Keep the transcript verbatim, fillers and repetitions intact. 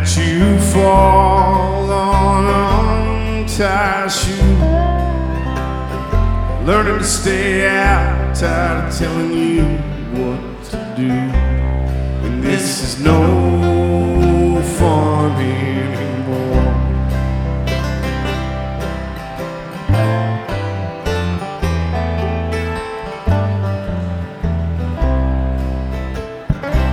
let you fall on untied shoes. Learning to stay out, tired of telling you what to do. And this is no